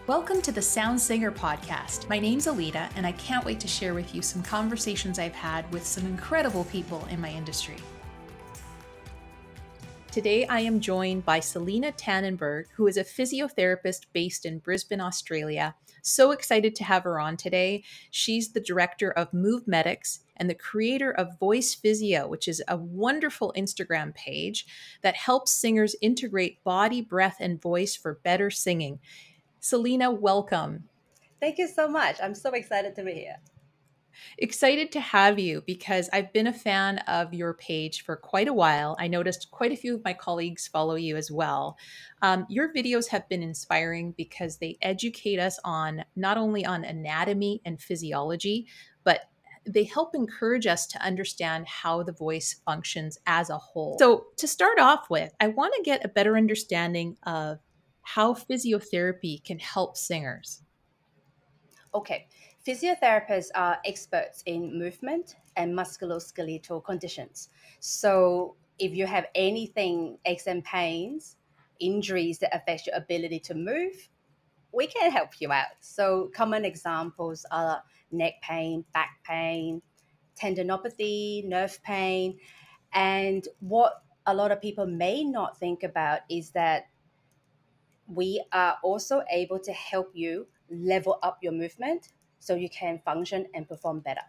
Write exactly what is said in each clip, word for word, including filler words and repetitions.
Welcome to the Sound Singer Podcast. My name's Alita, and I can't wait to share with you some conversations I've had with some incredible people in my industry. Today, I am joined by Selena Tannenberg, who is a physiotherapist based in Brisbane, Australia. So excited to have her on today. She's the director of Move Medics and the creator of Voice Physio, which is a wonderful Instagram page that helps singers integrate body, breath, and voice for better singing. Selena, welcome. Thank you so much. I'm so excited to be here. Excited to have you because I've been a fan of your page for quite a while. I noticed quite a few of my colleagues follow you as well. Um, your videos have been inspiring because they educate us on not only on anatomy and physiology, but they help encourage us to understand how the voice functions as a whole. So to start off with, I want to get a better understanding of how physiotherapy can help singers. Okay, physiotherapists are experts in movement and musculoskeletal conditions. So if you have anything, aches and pains, injuries that affect your ability to move, we can help you out. So common examples are neck pain, back pain, tendinopathy, nerve pain. And what a lot of people may not think about is that we are also able to help you level up your movement so you can function and perform better.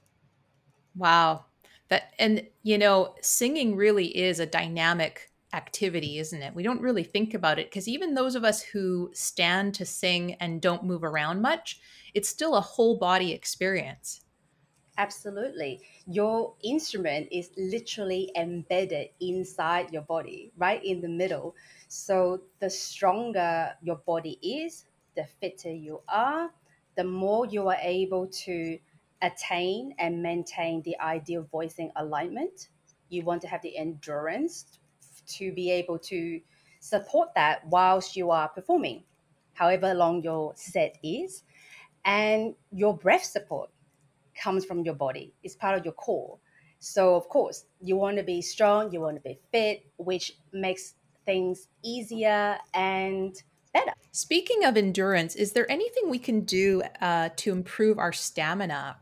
Wow. That and you know, singing really is a dynamic activity, isn't it? We don't really think about it because even those of us who stand to sing and don't move around much, it's still a whole body experience. Absolutely. Your instrument is literally embedded inside your body, right in the middle. So the stronger your body is, the fitter you are, the more you are able to attain and maintain the ideal voicing alignment. You want to have the endurance to be able to support that whilst you are performing, however long your set is, and your breath support comes from your body. It's part of your core. So of course, you want to be strong, you want to be fit, which makes things easier and better. Speaking of endurance, is there anything we can do uh, to improve our stamina?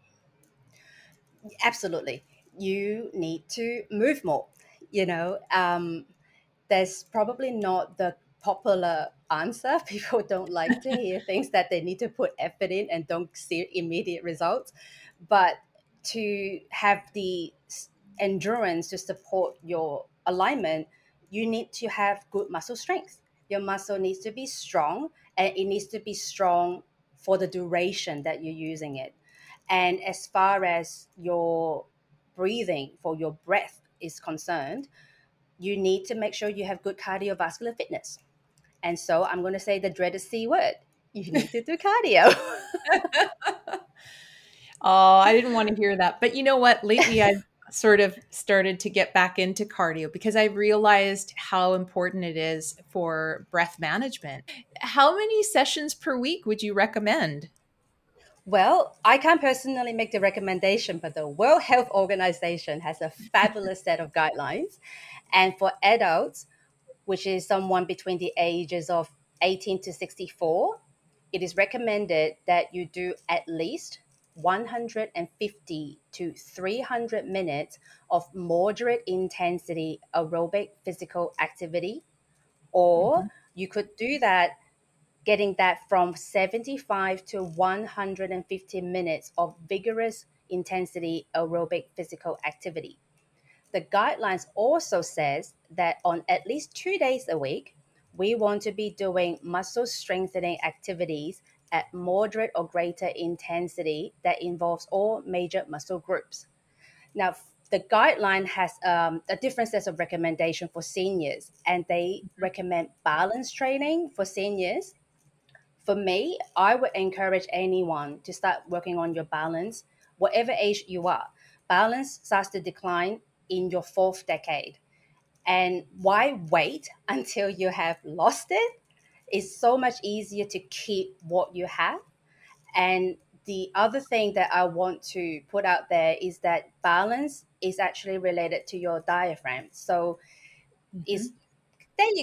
Absolutely. You need to move more. You know, um, there's probably not the popular answer. People don't like to hear things that they need to put effort in and don't see immediate results. But to have the s- endurance to support your alignment, you need to have good muscle strength. Your muscle needs to be strong, and it needs to be strong for the duration that you're using it. And as far as your breathing, for your breath is concerned, you need to make sure you have good cardiovascular fitness. And so I'm going to say the dreaded C word. You need to do cardio. Oh, I didn't want to hear that. But you know what? Lately, I've sort of started to get back into cardio because I realized how important it is for breath management. How many sessions per week would you recommend? Well, I can't personally make the recommendation, but the World Health Organization has a fabulous set of guidelines. And for adults, which is someone between the ages of eighteen to sixty-four, it is recommended that you do at least one hundred fifty to three hundred minutes of moderate intensity aerobic physical activity, or Mhm. you could do that getting that from seventy-five to one hundred fifty minutes of vigorous intensity aerobic physical activity. The guidelines also says that on at least two days a week, we want to be doing muscle strengthening activities at moderate or greater intensity that involves all major muscle groups. Now, the guideline has um, a different set of recommendation for seniors, and they recommend balance training for seniors. For me, I would encourage anyone to start working on your balance, whatever age you are. Balance starts to decline in your fourth decade. And why wait until you have lost it? It's so much easier to keep what you have. And the other thing that I want to put out there is that balance is actually related to your diaphragm. So Mhm. is there you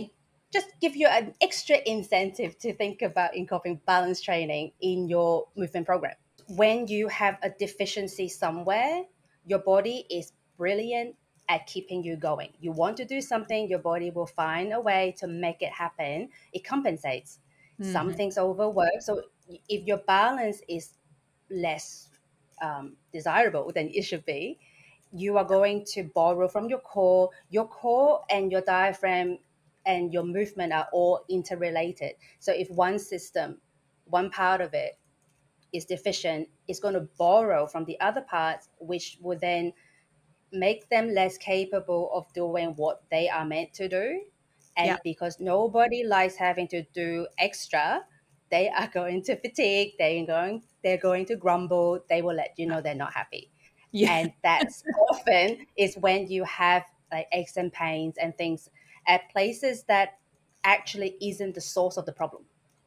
just give you an extra incentive to think about incorporating balance training in your movement program. When you have a deficiency somewhere, your body is brilliant at keeping you going. You want to do something, your body will find a way to make it happen. It compensates. Some Mhm. things overwork. So if your balance is less um, desirable than it should be, you are going to borrow from your core. Your core and your diaphragm and your movement are all interrelated. So if one system, one part of it is deficient, it's going to borrow from the other parts, which will then make them less capable of doing what they are meant to do. Yeah. And because nobody likes having to do extra, they are going to fatigue, they're going, they're going to grumble, they will let you know they're not happy. Yeah. And that's often is when you have like aches and pains and things at places that actually isn't the source of the problem.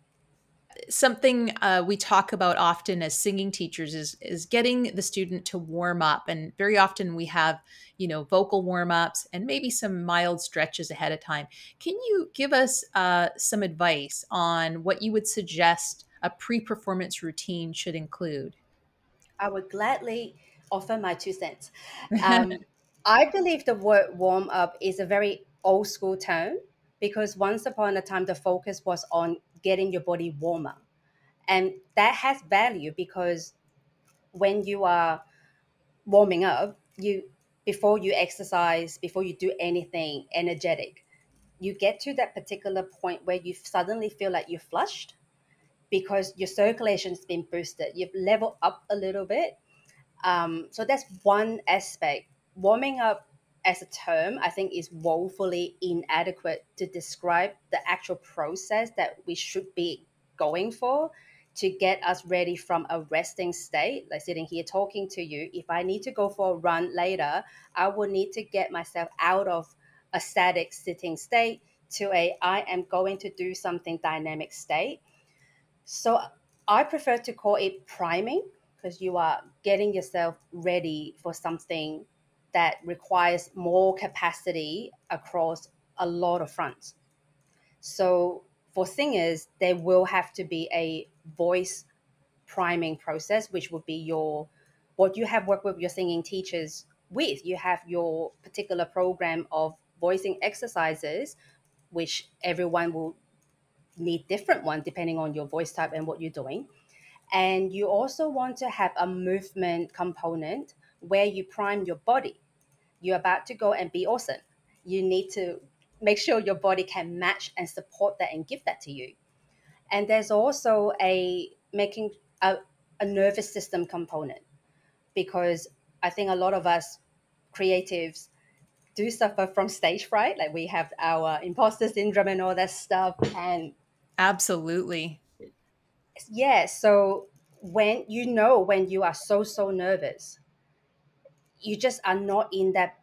Something uh, we talk about often as singing teachers is is getting the student to warm up, and very often we have, you know, vocal warm ups and maybe some mild stretches ahead of time. Can you give us uh, some advice on what you would suggest a pre-performance routine should include? I would gladly offer my two cents. Um, I believe the word warm up is a very old school term because once upon a time the focus was on getting your body warmer. And that has value because when you are warming up, you before you exercise, before you do anything energetic, you get to that particular point where you suddenly feel like you're flushed because your circulation's been boosted. You've leveled up a little bit. Um, so that's one aspect. Warming up as a term, I think, is woefully inadequate to describe the actual process that we should be going for to get us ready from a resting state, like sitting here talking to you. If I need to go for a run later, I will need to get myself out of a static sitting state to a I am going to do something dynamic state. So I prefer to call it priming because you are getting yourself ready for something that requires more capacity across a lot of fronts. So for singers, there will have to be a voice priming process, which would be your what you have worked with your singing teachers with. You have your particular program of voicing exercises, which everyone will need different one depending on your voice type and what you're doing. And you also want to have a movement component where you prime your body. You're about to go and be awesome. You need to make sure your body can match and support that and give that to you. And there's also a making a, a nervous system component because I think a lot of us creatives do suffer from stage fright. Like we have our imposter syndrome and all that stuff. And Absolutely. yeah, so when you know when you are so so nervous, you just are not in that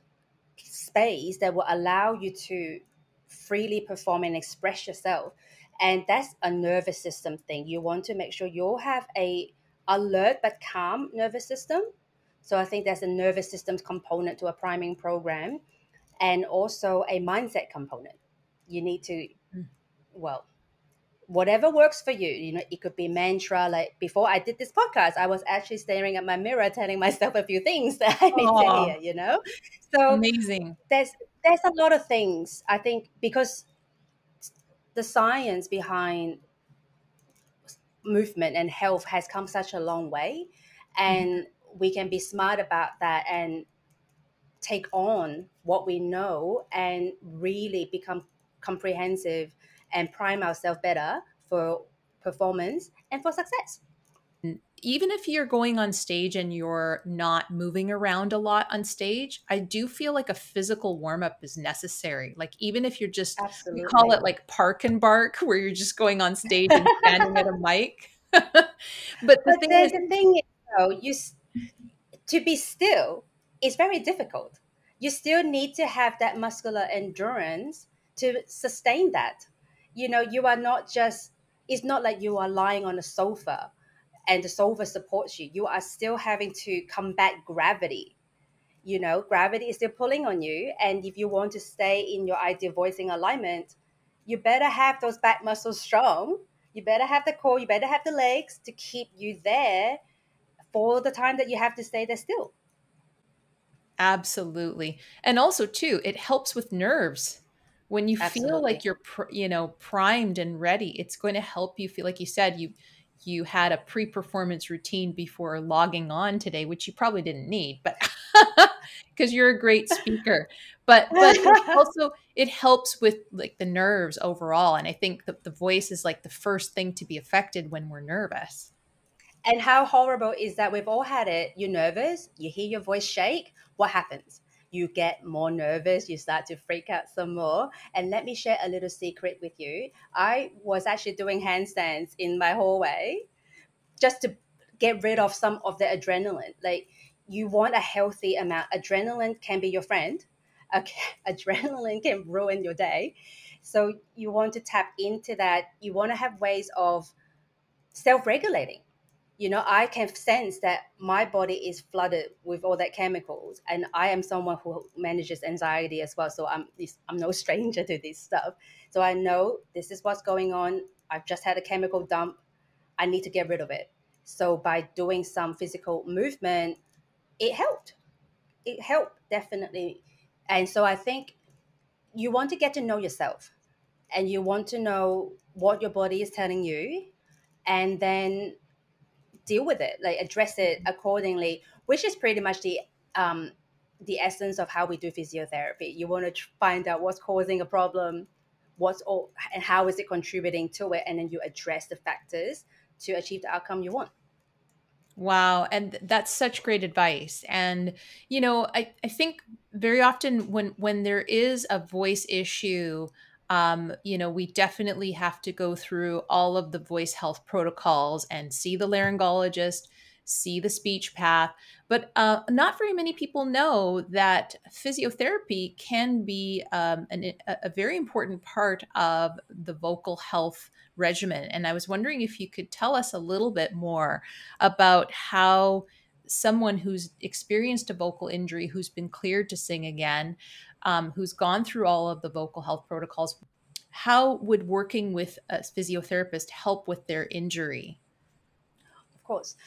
space that will allow you to freely perform and express yourself. And that's a nervous system thing. You want to make sure you have a alert but calm nervous system. So I think there's a nervous systems component to a priming program and also a mindset component. You need to, well, whatever works for you. You know, it could be mantra. Like before I did this podcast, I was actually staring at my mirror, telling myself a few things that I need to Oh, hear. You know, so amazing. there's there's a lot of things I think because the science behind movement and health has come such a long way, and we can be smart about that and take on what we know and really become comprehensive and prime ourselves better for performance and for success. Even if you're going on stage and you're not moving around a lot on stage, I do feel like a physical warm up is necessary. Like, even if you're just, we call Absolutely. it like park and bark, where you're just going on stage and standing at a mic. But the But thing then is, the thing is, though, you s- to be still is very difficult. You still need to have that muscular endurance to sustain that. You know, you are not just, it's not like you are lying on a sofa and the sofa supports you. You are still having to combat gravity. You know, gravity is still pulling on you. And if you want to stay in your ideal voicing alignment, you better have those back muscles strong. You better have the core, you better have the legs to keep you there for the time that you have to stay there still. Absolutely. And also too, it helps with nerves. When you feel like Absolutely. you're pr- you know, primed and ready, it's going to help you feel like you said you you had a pre-performance routine before logging on today, which you probably didn't need, but because you're a great speaker. But but it also it helps with like the nerves overall. And I think that the voice is like the first thing to be affected when we're nervous. And how horrible is that? We've all had it. You're nervous, you hear your voice shake. What happens? You get more nervous, you start to freak out some more. And let me share a little secret with you. I was actually doing handstands in my hallway just to get rid of some of the adrenaline. Like, you want a healthy amount. Adrenaline can be your friend. Okay. Adrenaline can ruin your day. So you want to tap into that. You want to have ways of self-regulating. You know, I can sense that my body is flooded with all that chemicals, and I am someone who manages anxiety as well, so i'm i'm no stranger to this stuff. So I know this is what's going on. I've just had a chemical dump. I need to get rid of it. So by doing some physical movement, it helped. It helped definitely. And so I think you want to get to know yourself, and you want to know what your body is telling you, and then deal with it, like address it accordingly, which is pretty much the um, the essence of how we do physiotherapy. You want to find out what's causing a problem, what's all, and how is it contributing to it, and then you address the factors to achieve the outcome you want. Wow. And th- that's such great advice. And, you know, I, I think very often when when there is a voice issue, um, you know, we definitely have to go through all of the voice health protocols and see the laryngologist, see the speech path. But uh, not very many people know that physiotherapy can be um, an, a, a very important part of the vocal health regimen. And I was wondering if you could tell us a little bit more about how someone who's experienced a vocal injury, who's been cleared to sing again, um, who's gone through all of the vocal health protocols, how would working with a physiotherapist help with their injury? Of course,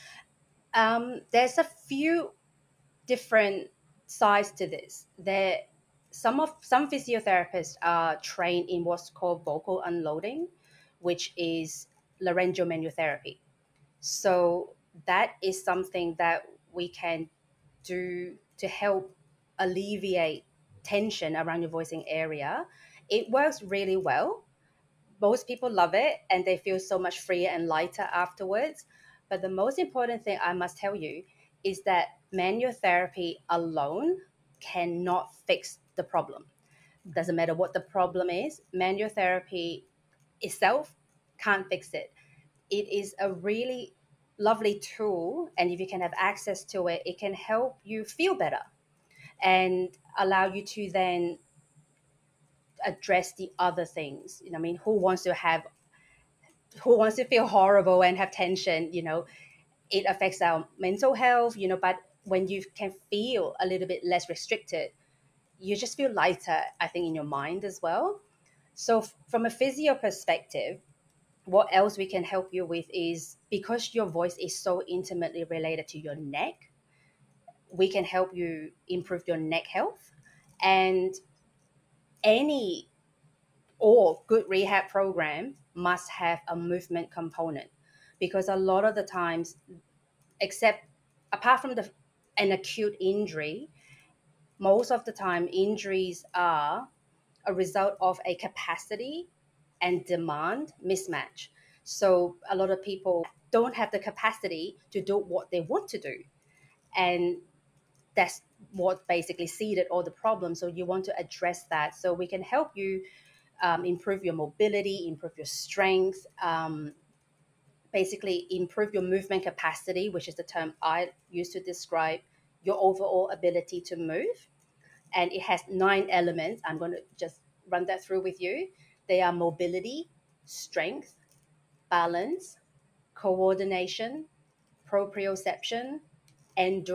um, there's a few different sides to this. There, some of some physiotherapists are trained in what's called vocal unloading, which is laryngeal manual. So that is something that we can do to help alleviate tension around your voicing area. It works really well. Most people love it and they feel so much freer and lighter afterwards. But the most important thing I must tell you is that manual therapy alone cannot fix the problem. Doesn't matter what the problem is, manual therapy itself can't fix it. It is a really lovely tool, and if you can have access to it, it can help you feel better and allow you to then address the other things. You know, I mean, who wants to have who wants to feel horrible and have tension? You know, it affects our mental health. You know, but when you can feel a little bit less restricted, you just feel lighter. I think in your mind as well. So, f- from a physio perspective, what else we can help you with is, because your voice is so intimately related to your neck, we can help you improve your neck health. And any or good rehab program must have a movement component, because a lot of the times, except apart from the an acute injury, most of the time injuries are a result of a capacity and demand mismatch. So a lot of people don't have the capacity to do what they want to do. And that's what basically seeded all the problems. So you want to address that. So we can help you um, improve your mobility, improve your strength, um, basically improve your movement capacity, which is the term I use to describe your overall ability to move. And it has nine elements. I'm going to just run that through with you. They are mobility, strength, balance, coordination, proprioception,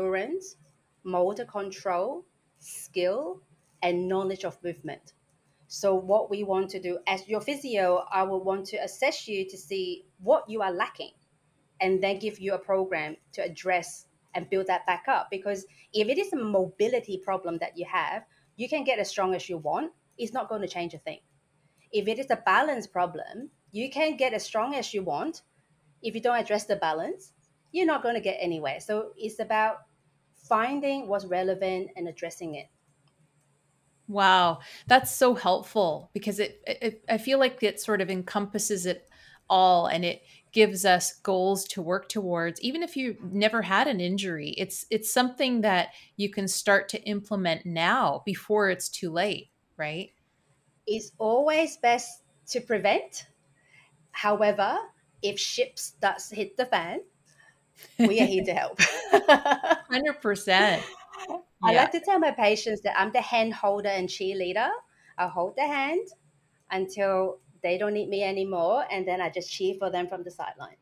endurance, motor control, skill, and knowledge of movement. So what we want to do as your physio, I will want to assess you to see what you are lacking and then give you a program to address and build that back up. Because if it is a mobility problem that you have, you can get as strong as you want. It's not going to change a thing. If it is a balance problem, you can get as strong as you want. If you don't address the balance, you're not going to get anywhere. So it's about finding what's relevant and addressing it. Wow, that's so helpful because it, it I feel like it sort of encompasses it all, and it gives us goals to work towards even if you never had an injury. It's it's something that you can start to implement now before it's too late, right? It's always best to prevent. However, if shit does hit the fan, we are here to help. one hundred percent. I Yeah. like to tell my patients that I'm the hand holder and cheerleader. I hold the hand until they don't need me anymore, and then I just cheer for them from the sideline.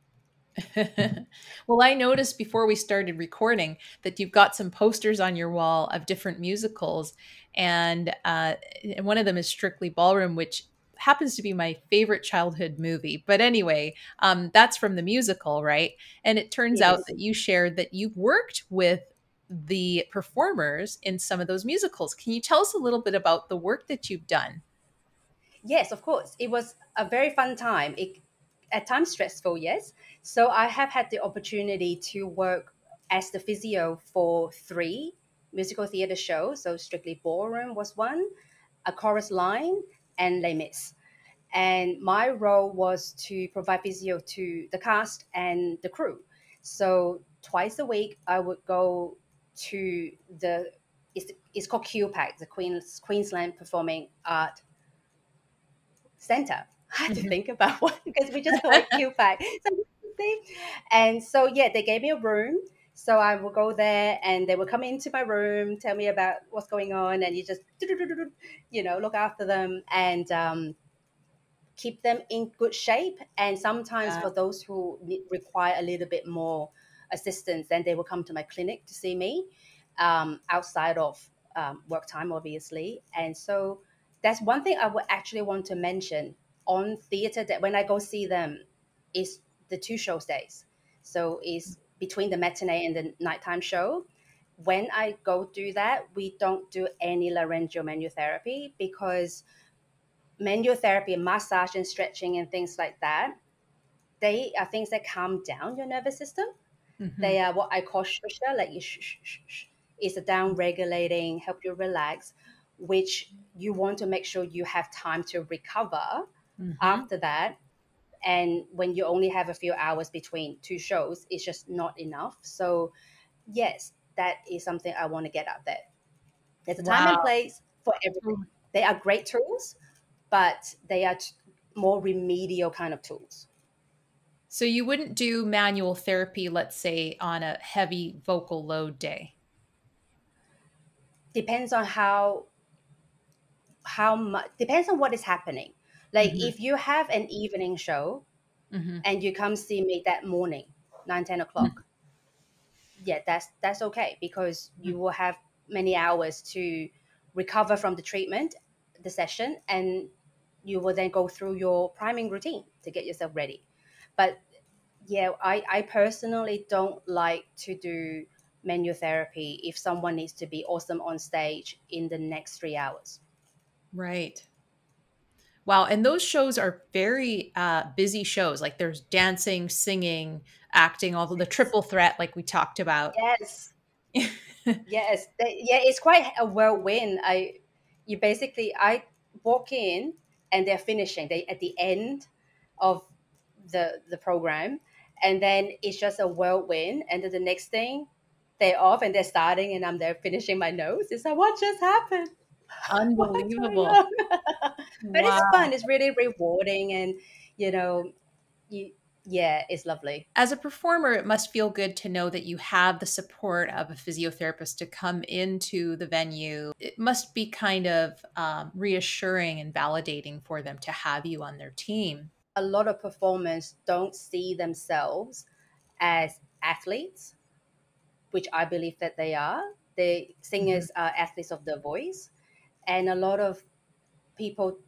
Well, I noticed before we started recording that you've got some posters on your wall of different musicals, and uh, and one of them is Strictly Ballroom, which happens to be my favorite childhood movie. But anyway, um, that's from the musical, right? And it turns It out is. that you shared that you've worked with the performers in some of those musicals. Can you tell us a little bit about the work that you've done? Yes, of course. It was a very fun time. It at times stressful, yes. So I have had the opportunity to work as the physio for three musical theatre shows. So Strictly Ballroom was one, A Chorus Line, and Les Mis. And my role was to provide physio to the cast and the crew. So twice a week, I would go to the it's, it's called QPAC, the Queens, Queensland Performing Art Center. I had to Mhm. think about what because we just call it QPAC. So, and so yeah, they gave me a room. So I will go there and they will come into my room, tell me about what's going on, and you just you know look after them and um, keep them in good shape. And sometimes Yeah. for those who need, require a little bit more assistance, then they will come to my clinic to see me um, outside of um, work time, obviously. And so that's one thing I would actually want to mention on theater that when I go see them is the two show days. So is between the matinee and the nighttime show. When I go do that, we don't do any laryngeal manual because manual therapy, massage and stretching and things like that, they are things that calm down your nervous system. Mhm. They are what I call shusha, like you sh- sh- sh- sh- it's a down regulating, help you relax, which you want to make sure you have time to recover Mhm. after that. And when you only have a few hours between two shows, it's just not enough. So yes, that is something I want to get out there. There's a time and Wow. place for everything. They are great tools, but they are t- more remedial kind of tools. So you wouldn't do manual therapy, let's say, on a heavy vocal load day. Depends on how how much depends on what is happening. Like Mhm. if you have an evening show Mhm. and you come see me that morning, nine ten o'clock, yeah, that's that's okay because Mhm. you will have many hours to recover from the treatment, the session, and you will then go through your priming routine to get yourself ready. But yeah, I, I personally don't like to do manual therapy if someone needs to be awesome on stage in the next three hours. Right. Wow. And those shows are very uh, busy shows. Like there's dancing, singing, acting, all the triple threat, like we talked about. Yes, yes, They- yeah. It's quite a whirlwind. I, you basically, I walk in and they're finishing. They at the end of the the program, and then it's just a whirlwind. And then the next thing, they're off and they're starting, and I'm there finishing my notes. It's like, what just happened? What's going Unbelievable. on? But it's Wow. fun. It's really rewarding, and you know, you, yeah, it's lovely. As a performer, it must feel good to know that you have the support of a physiotherapist to come into the venue. It must be kind of um, reassuring and validating for them to have you on their team. A lot of performers don't see themselves as athletes, which I believe that they are. The Mhm. singers are athletes of their voice, and a lot of people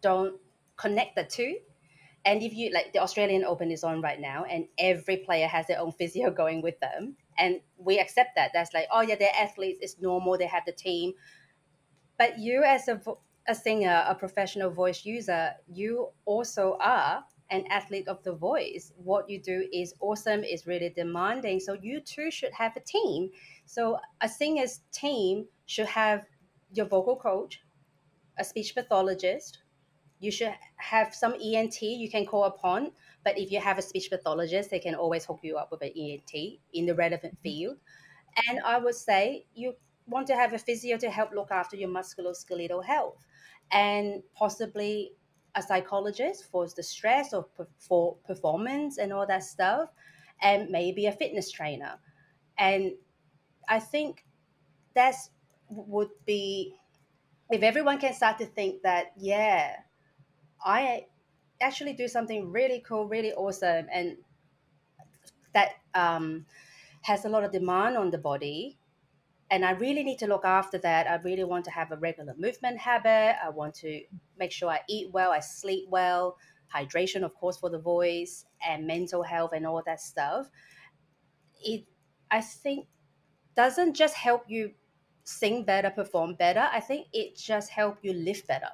don't connect the two. And if you like, the Australian Open is on right now, and every player has their own physio going with them, and we accept that. That's like, oh yeah, they're athletes. It's normal. They have the team. But you, as a vo- a singer, a professional voice user, you also are an athlete of the voice. What you do is awesome. Is really demanding. So you too should have a team. So a singer's team should have your vocal coach, a speech pathologist. You should have some E N T you can call upon, but if you have a speech pathologist, they can always hook you up with an E N T in the relevant field. And I would say you want to have a physio to help look after your musculoskeletal health, and possibly a psychologist for the stress or per- for performance and all that stuff, and maybe a fitness trainer. And I think that's would be, if everyone can start to think that, yeah, I actually do something really cool, really awesome, and that um, has a lot of demand on the body. And I really need to look after that. I really want to have a regular movement habit. I want to make sure I eat well, I sleep well, hydration, of course, for the voice, and mental health and all that stuff. It, I think, doesn't just help you sing better, perform better. I think it just help you live better.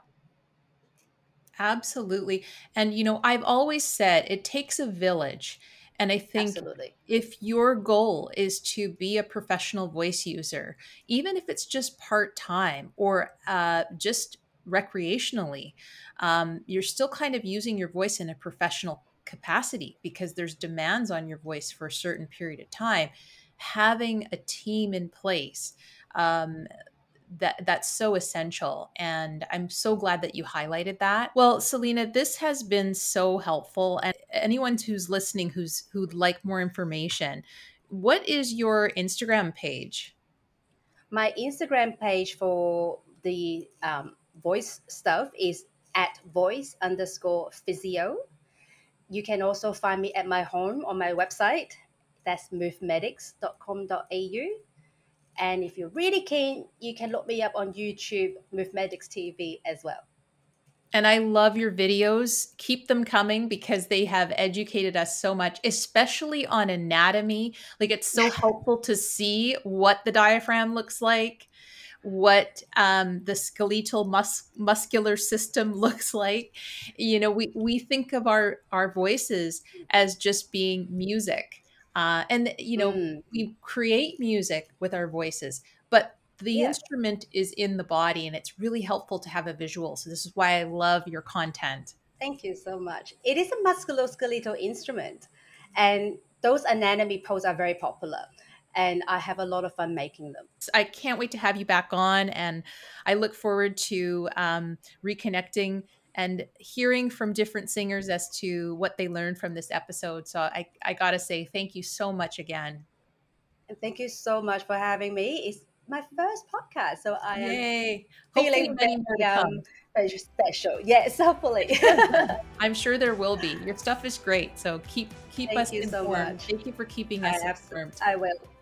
Absolutely. And, you know, I've always said it takes a village. And I think Absolutely. if your goal is to be a professional voice user, even if it's just part time or uh, just recreationally, um, you're still kind of using your voice in a professional capacity because there's demands on your voice for a certain period of time. Having a team in place, um, that that's so essential, and I'm so glad that you highlighted that. Well, Selena, this has been so helpful, and anyone who's listening who's who'd like more information, what is your Instagram page? My Instagram page for the um, voice stuff is at voice underscore physio. You can also find me at my home on my website. That's movemedics dot com dot a u. And if you're really keen, you can look me up on YouTube, Movemedics T V as well. And I love your videos. Keep them coming because they have educated us so much, especially on anatomy. Like it's so helpful to see what the diaphragm looks like, what um, the skeletal mus- muscular system looks like. You know, we we think of our our voices as just being music, uh, and you know Mm, we create music with our voices, but the yeah, instrument is in the body, and it's really helpful to have a visual. So this is why I love your content. thank you so much. It is a musculoskeletal instrument, and those anatomy posts are very popular, and I have a lot of fun making them. I can't wait to have you back on, and I look forward to um, reconnecting and hearing from different singers as to what they learned from this episode. So I, I gotta say thank you so much again. And thank you so much for having me. It's my first podcast, so I am Yay! Hopefully, feeling many more to very um come. very special. Yes, hopefully. I'm sure there will be. Your stuff is great, so keep keep Thank us you so informed. much. Thank you for keeping I us have informed. I will.